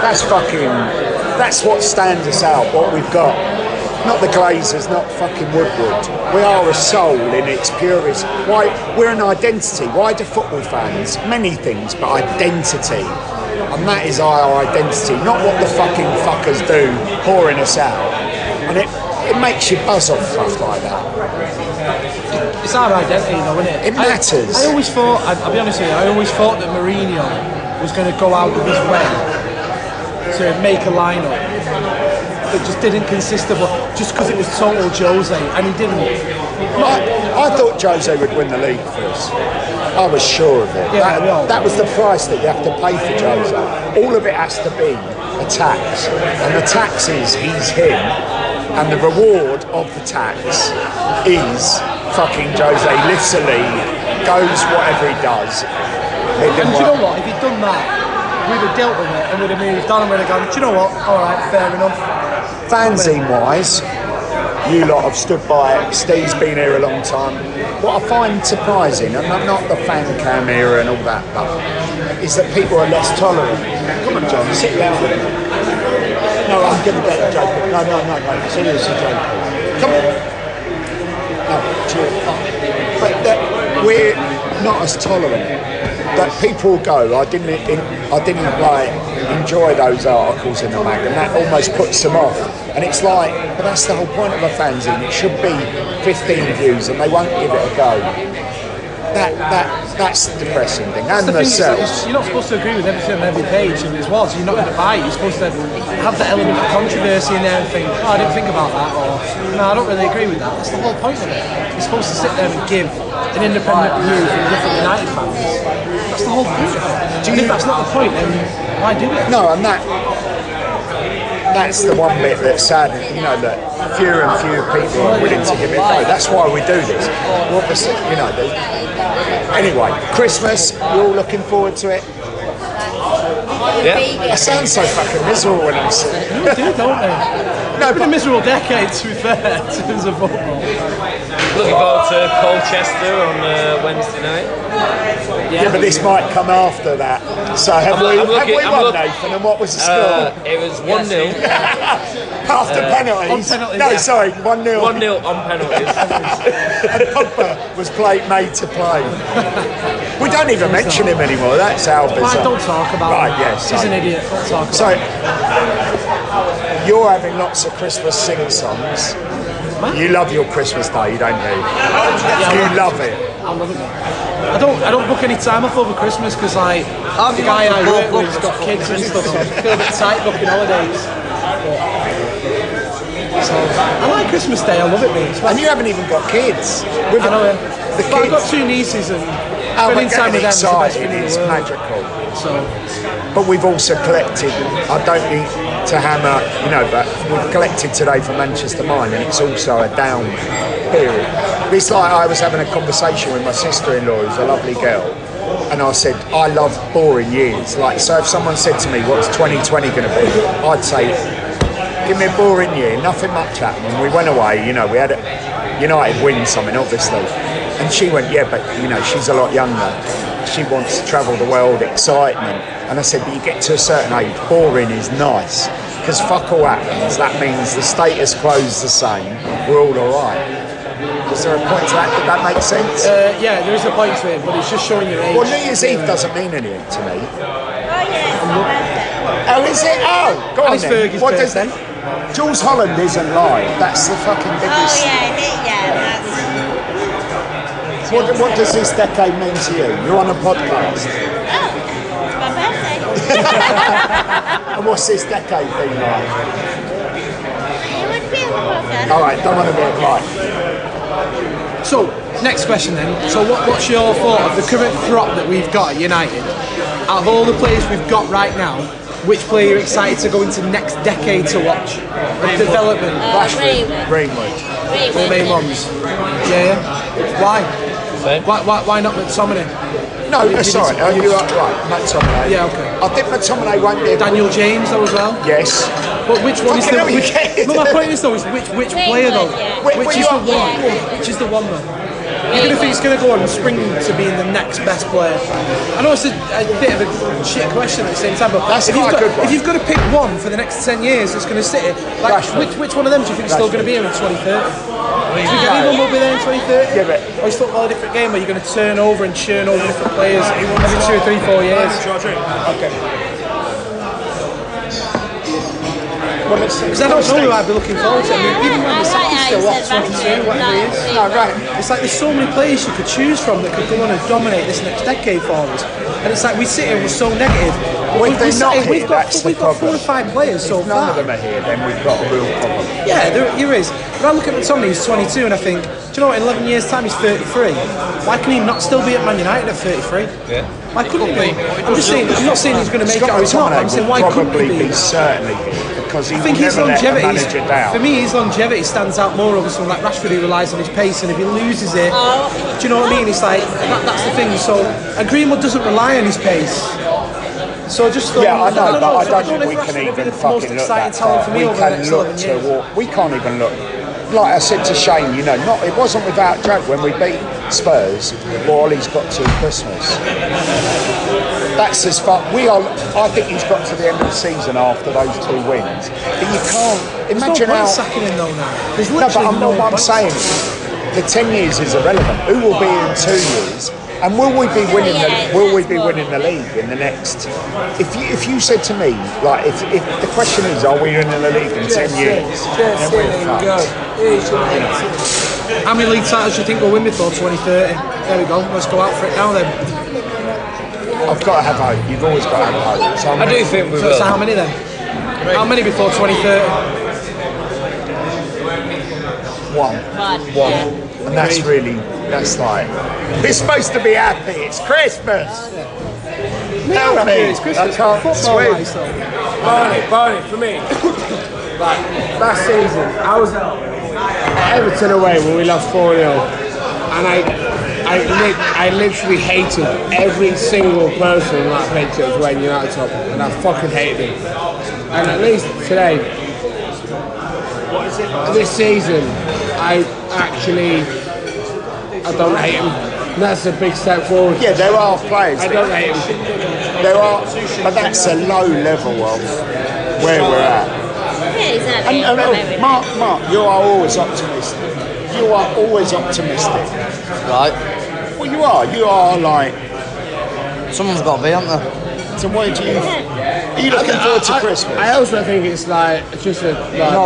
That's what stands us out, what we've got. Not the Glazers, not fucking Woodward. We are a soul in its purest. Why? We're an identity. Why do football fans? Many things, but identity. And that is our identity, not what the fucking fuckers do, pouring us out. And it makes you buzz off stuff like that. It's our identity though, isn't it? It matters. I always thought, I'll be honest with you, I always thought that Mourinho was going to go out of his way to make a lineup that just didn't consist of, just because it was total Jose, and he didn't. I thought Jose would win the league for us. I was sure of it. Yeah, that was the price that you have to pay for Jose. All of it has to be a tax, and the tax is he's him, and the reward of the tax is fucking Jose lifts the league, goes whatever he does. And do you know what? If he'd done that, we'd have dealt with it and we'd have moved on and we'd have gone, do you know what? Alright, fair enough. Fanzine wise, you lot have stood by it. Steve's been here a long time. What I find surprising, and I'm not the fan cam era and all that, but is that people are less tolerant. Come on, John, sit down with me. No, I'm going to get a joke. No, seriously, joke. Come on. No, chill. But that we're not as tolerant. That people go, I didn't like enjoy those articles in the mag, and that almost puts them off. And it's like, but that's the whole point of a fanzine. It should be 15 views, and they won't give it a go. That's the depressing thing. And themselves. You're not supposed to agree with everything on every page, and it was. You're not going to buy it. You're supposed to have the element of controversy in there and think, oh, I didn't think about that, or no, I don't really agree with that. That's the whole point of it. You're supposed to sit there and give an independent view from different United fans. That's the whole point of it. And if that's not the point, then why do it? No, and that's the one bit that's sad, you know, that fewer and fewer people are willing to give it a go. That's why we do this. Obviously, you know. Anyway, Christmas, you're all looking forward to it. Yeah. I sound so fucking miserable when I'm sitting. You do, don't they? No, it's been a miserable decade, to be fair, in terms of football. Looking forward to Colchester on Wednesday night. Yeah, but this might come after that. So have we won, Nathan? And what was the score? It was 1-0. After penalties? On penalties, no, yeah. sorry, 1-0. 1-0 on penalties. And Pogba was made to play. We don't even mention him anymore. That's how bizarre. Why don't talk about him? Right, yes. He's an idiot. Don't talk about So, him. you're having lots of Christmas sing-songs. You love your Christmas Day, don't you? You love it. I love it. I don't book any time off over Christmas because the guy I work with has got kids and stuff, so I feel a bit tight booking holidays. So I like Christmas Day. I love it, mate. And you haven't even got kids. I know. But I've got 2 nieces and spending time with them is the best thing in the world. Magical. So, but we've also collected. I don't need to hammer, but we've collected today for Manchester Mine, and it's also a down period. It's like I was having a conversation with my sister-in-law, who's a lovely girl, and I said I love boring years. Like, so if someone said to me, "What's 2020 going to be?" I'd say, "Give me a boring year. Nothing much happened. We went away. We had United win something, obviously." And she went, "Yeah, but she's a lot younger. She wants to travel the world, excitement." And I said, "But you get to a certain age, boring is nice, because fuck all happens. That means the status quo is the same. We're all alright." Is there a point to that? Did that make sense? Yeah, there is a point to it, but it's just showing your age. Well, New Year's Eve doesn't mean anything to me. Oh, yeah. Oh, is it? Oh, go on then. Fergie's What does birthday. that? Jules Holland isn't live. That's the fucking Oh, biggest. that's... What does this decade mean to you? You're on a podcast. Oh, it's my birthday. And what's this decade been like? You would be on the podcast. Alright, don't want to be right. So, next question then. So what's your thought of the current crop that we've got at United? Out of all the players we've got right now, which player are you excited to go into next decade to watch? The development. Greenwood. The main ones. Yeah. Why? Why not McTominay? No, sorry, you are right, McTominay. Yeah, okay. I think McTominay won't be. Daniel James though as well? Yes. But which one is the... No, my point is though, is which player though? Which is the one? Which is the one though? You're going to think it's going to go on and spring to being the next best player. I know it's a bit of a shit question at the same time, but that's quite a good one. If you've got to pick one for the next 10 years that's going to sit here, like which one of them do you think is still going to be here in 2030? Do you think anyone will be there in 2030? Yeah, but... Or is football a different game where you're going to turn over and churn over different players every 2 or 3, 4 years? Okay. Because I don't know who I'd be looking forward to. I mean, even when the second still what, 22, whatever he is. No, right. It's like there's so many players you could choose from that could go on and dominate this next decade for us. And it's like we sit here, we're so negative. We've got 4 or 5 players so far. None of them are here, then we've got a real problem. Yeah, there is. But I look at McTominay, he's 22, and I think, do you know what, in 11 years' time he's 33. Why can he not still be at Man United at 33? Yeah. Why couldn't he? I'm not saying he's going to make it or he's not. I'm saying why couldn't he be? Certainly. Because he I think his never let the longevity, manager down. for me, his longevity stands out more over someone like Rashford who relies on his pace, and if he loses it, do you know what I mean? It's like that's the thing. So, and Greenwood doesn't rely on his pace. So I just thought, yeah, I know, but I don't know think we if can even the most fucking look exciting that talent far. for me We over the can next look 11 years. we can't even look. Like I said to Shane, it wasn't without joke when we beat Spurs. Wally's got to Christmas. That's as far. I think he's got to the end of the season after those 2 wins. But you can't imagine how. Sacking him though now. There's No, but literally what I'm saying is, the 10 years is irrelevant. Who will be in 2 years? And will we be winning the league in the next? If you said to me, like, if the question is, are we winning the league in 10 years? Then we're fucked. How many league titles do you think we'll win before 2030? There we go. Let's go out for it now then. I've got to have hope. You've always got to have hope. So I do think we will. So how many then? How many before 2030? 1. And that's like, we're supposed to be happy. It's Christmas. Tell me. It's Christmas. I can't Football-wise, Barney, for me. Like, last season, I was at Everton away when we lost 4-0. And I literally hated every single person that played to us when United top. And I fucking hated them. And at least today, this season, I don't hate him. And that's a big step forward. Yeah, there are players. I don't hate him. There are, but that's a low level of where we're at. And Mark, you are always optimistic. You are always optimistic. Right. Well, you are. You are like. Someone's got to be, haven't there? So where do you? Are you looking forward to Christmas? I also think it's like just a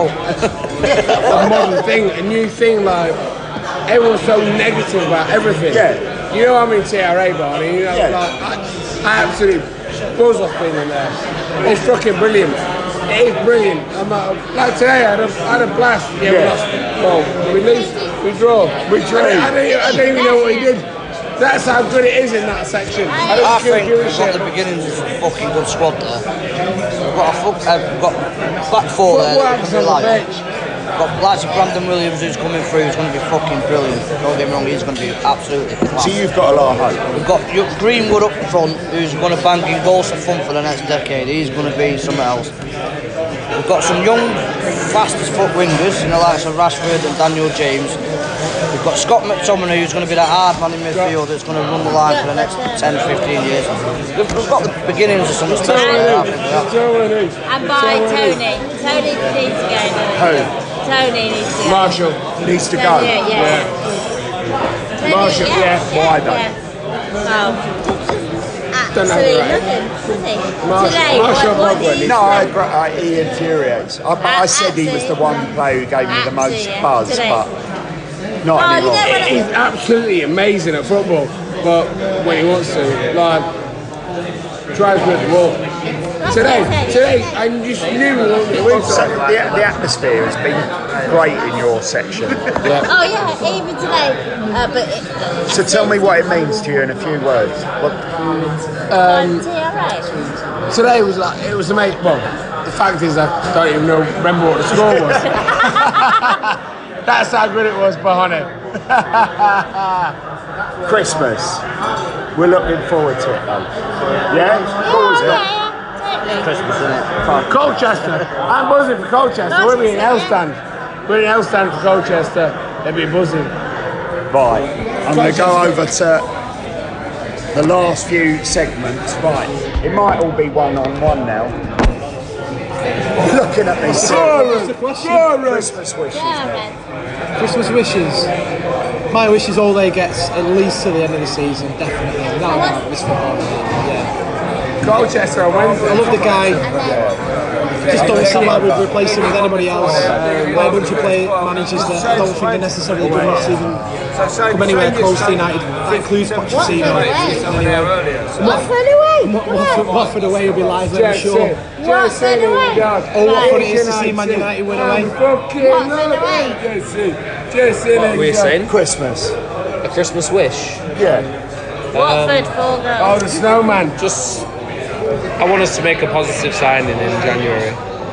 modern thing, a new thing. Like everyone's so negative about everything. Yeah. You know I'm in TRA, Barney. You know, like I absolutely buzz off being in there. It's fucking brilliant. It is brilliant. Like today, I had a blast. Yeah, we lost. Well, we lose, we draw. I don't even know what we did. That's how good it is in that section. I think we've got the beginnings of a fucking good squad there. We've got back four there that can be like. We've got likes of Brandon Williams who's coming through, who's going to be fucking brilliant. Don't get me wrong, he's going to be absolutely class. So you've got a lot of hope. We've got Greenwood up front, who's going to bang in goals for fun for the next decade. He's going to be something else. We've got some young, fast as fuck wingers in the likes of Rashford and Daniel James. We've got Scott McTominay, who's going to be that hard man in midfield that's going to run the line for the next 10, 15 years. We've got the beginnings of something special there, I think. And by Tony. Tony needs to go now. Who? Tony needs to go. Marshall needs to go. Yeah. Marshall, Why though? Absolutely nothing. Marshall Today, No, I agree. He infuriates. I said he was the one player who gave me the most buzz, but not anymore. He's absolutely amazing at football, but when he wants to, like, drives me at the wall. Today, I just knew we wanted to win. So the atmosphere has been great in your section. Oh yeah, even today. So tell me what it means to you in a few words. Today was amazing. Well, the fact is I don't even remember what the score was. That's how good it was, Bahane. Christmas. We're looking forward to it though. Yeah? What was it? Christmas, isn't it? Colchester. I'm buzzing for Colchester. We'll be in Hellstand. We're in Hellstand for Colchester. They'll be buzzing. Right. I'm going to go over to the last few segments. Right. It might all be one-on-one now. Looking at me. Christmas wishes. Christmas wishes. My wish is all they gets at least to the end of the season, definitely. Without a doubt, this football. Yeah. Colchester on Wednesday. I love the guy. Just don't see why we'd replace him with anybody else. By a bunch of managers that I don't think are necessarily good enough to even come anywhere close to United. That includes Pochettino. Watford away will be lively, I'm sure. Watford away. Oh, what fun it is to see Man United win away. Watford away. What were you saying? Christmas. A Christmas wish? Yeah. Watford 4 goals. Oh, the snowman. Just, I want us to make a positive signing in January.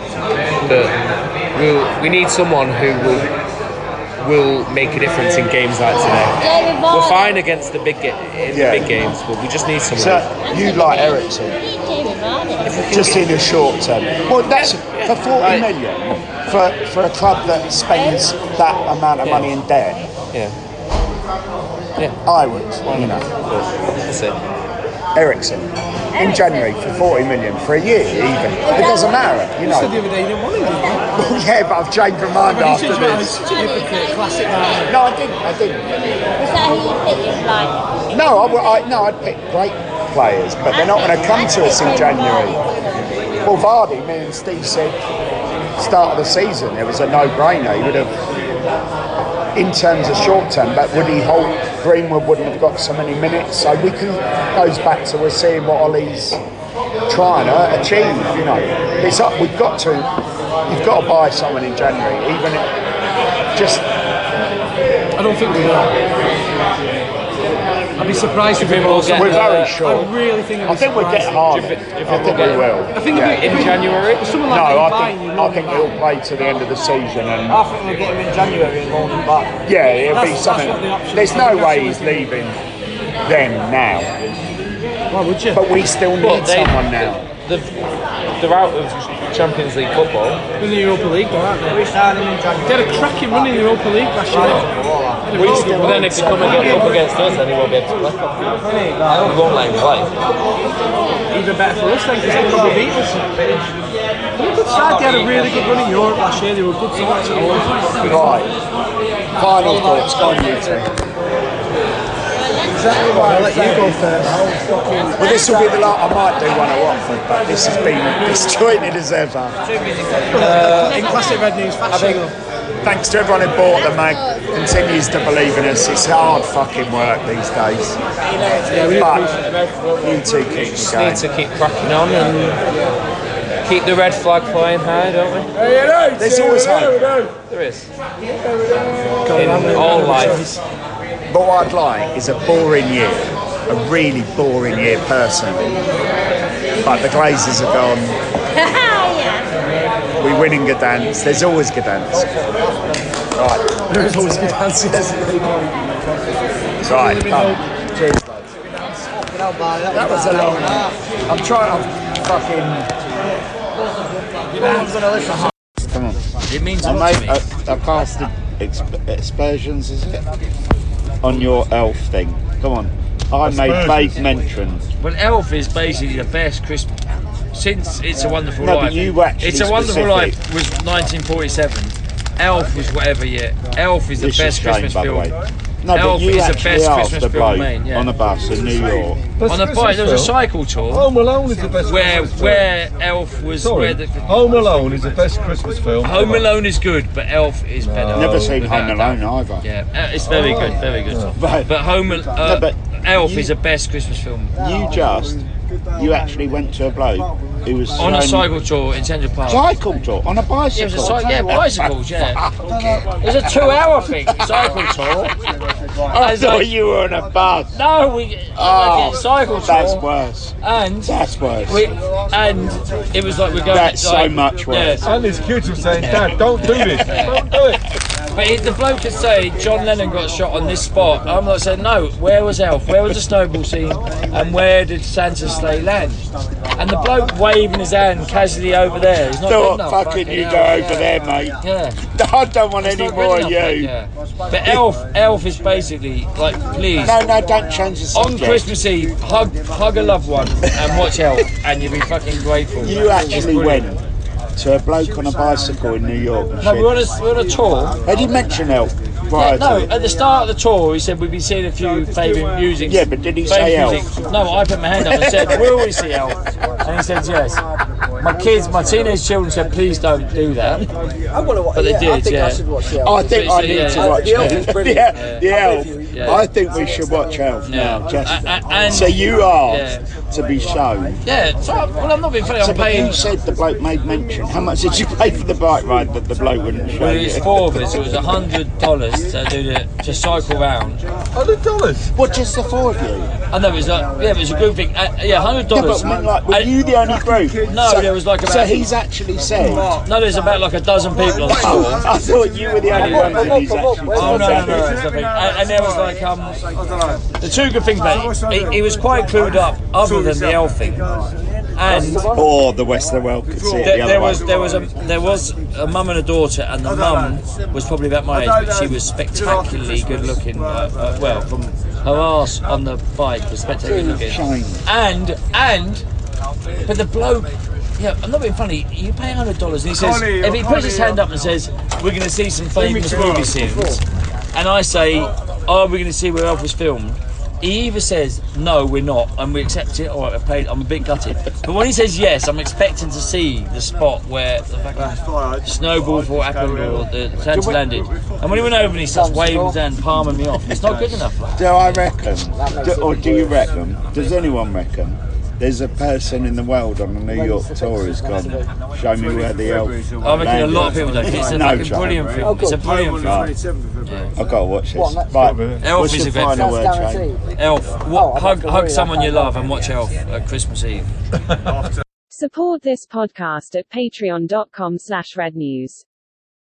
But we need someone who will make a difference in games like today. We're fine against the big big games, but we just need someone. So you like Ericsson? Just in the short term. Well, that's for 40 million for a club that spends that amount of money in debt. Yeah. I would, you know. That's it. Ericsson in January for 40 million for a year, even. It doesn't matter, you know. You said the other day you didn't want him, didn't you? Yeah, but I've changed my mind after this. Classic man. No, I didn't. Was that who you picked? Like? No, I'd pick great players, but they're not going to come to us in January. Well, Vardy, me and Steve said, start of the season, it was a no-brainer. He would have, in terms of short term, but Woody Holt, Greenwood wouldn't have got so many minutes. So goes back to we're seeing what Ollie's trying to achieve. You know, it's up. You've got to buy someone in January, even if just. I don't think we will. I'd be surprised if we will. We're very sure. I really think. I think we'll get hard. I think we will. I think in January. Someone like I think he'll play to the end of the season. And I think we'll get him in January and loan him back. Yeah, it'll be something. There's no way he's leaving then now. Why would you? But we still need someone now. They're out of Champions League football. In the Europa League, aren't they? We signed him in January. They had a cracking run in the Europa League last year. But then if they come up against us, then he won't be able to play. We won't let him play. Even better for us then, because they could beat us. They were a good side. They had a really good run in Europe last year. They were good to watch at home. Right. Final thoughts. Go on, you two. exactly why I let you go first. Well, this will be the last. I might do one at Watford, but this has been disjointed as ever. In classic Red News fashion. Thanks to everyone who bought the mag, continues to believe in us. It's hard fucking work these days. Yeah, we but you two keep just going. need to keep cracking on and keep the red flag flying high, don't we? There's always hope. There is. In all life. But what I'd like is a boring year, a really boring year personally. Like the Glazers are gone. We win in Gdansk. There's always Gdansk. Right. There's always good answers. Right. Cheers, lads. That was a long one. I'm trying to fucking... Come on. It means a I lot to made me. I passed the aspersions, is it? On your elf thing. Come on. I made vague mention. Well, Elf is basically the best Christmas. Since It's a Wonderful No, Life. but you actually It's a Wonderful specific. Life was 1947. Elf was whatever year. Elf is the This best is Shane, Christmas by the film. way. No, Elf but you is the actually best asked Christmas the film bloke made, yeah. on a bus in New York. On a bike, there was a cycle tour. Home Alone is the best where Christmas where Elf was. Sorry. Where the, Home Alone is the best Christmas film. Home Alone is good, but Elf is better. Never seen Without Home a doubt. Alone either. Yeah, it's very good, very good. But- But but Elf you- is the best Christmas film. You actually went to a bloke who was On a shown- cycle tour in Central Park. cycle tour on a Yeah, bicycle. it was a bicycles, yeah. It was a 2-hour thing, cycle tour. I thought you were on a bus. No, we cycle tour. That's worse. And That's worse. and it was like we're going. That's so like, much worse. Yeah. And his kids were saying, Dad, don't do this. Don't do it. But the bloke could say John Lennon got shot on this spot. I'm like saying, no, where was Elf? Where was the snowball scene? And where did Santa's sleigh land? And the bloke waving his hand casually over there. He's not good enough. Fucking you hell. go over there, mate. Yeah. I don't want It's any not good more of enough, you. mate, yeah. But Elf is basically like, please. No, don't change the subject. On Christmas Eve, hug a loved one and watch Elf, and you'll be fucking grateful. You It's actually brilliant. went to a bloke on a bicycle in New York. And No, shit. we're on a tour. Had you mentioned Elf Yeah, prior no, to it? at the start of the tour, he said we'd be seeing a few favourite music. Yeah, but did he say favourite Elf? music. No, I put my hand up and said, will we see Elf? And he said yes. My teenage children said, please don't do that. I want to watch But they did, I think yeah. I should watch the I think I need to watch The Elf is it. brilliant. Yeah, the Elf. Yeah. I think we should watch Elf now. Just and- so you are Yeah. to be shown. Yeah, so well, I'm not being funny, So, I'm but paying. you said the bloke made mention. How much did you pay for the bike ride that the bloke wouldn't show Well, you? it's 4 of us, it was $100 to cycle round. $100? What, just the 4 of you? I know, it was it was a good thing. Yeah, $100. Yeah, but I mean, like, were you the only group? No, So- there was like about. So he's actually said. No, there's about like a dozen people on the tour. Oh, I thought you were the only one that he's actually Oh no, said. that's the thing. And there was like the two good things about it. He was quite clued up, other than the Elf thing. And Or the West of the World could see it the other way. there was a mum and a daughter, and the mum was probably about my age, but she was spectacularly good looking. Well, from her arse on the bike was spectacularly good looking. Shame. But the bloke. Yeah, I'm not being funny. You pay $100, and he says, if he puts his hand up and says, "We're going to see some famous movie scenes," and I say, "Are we going to see where Elf was filmed?" He either says, "No, we're not," and we accept it, or I paid. I'm a bit gutted. But when he says yes, I'm expecting to see the spot where the fucking snowball fort happened or the Santa landed. And when he went over and he starts waving his hand, palming me off, it's not good enough. Like. Do I reckon, do you reckon, does anyone reckon, there's a person in the world on the New York tour who's gone, show me where the Elf I reckon a lot of people don't. It's a No fucking chance. brilliant film. It's a brilliant film. I've got to watch this. Right, Elf what's is your a great final film. word, Shane? Elf. Hug someone you love and watch Elf at Christmas Eve. Support this podcast at patreon.com/rednews.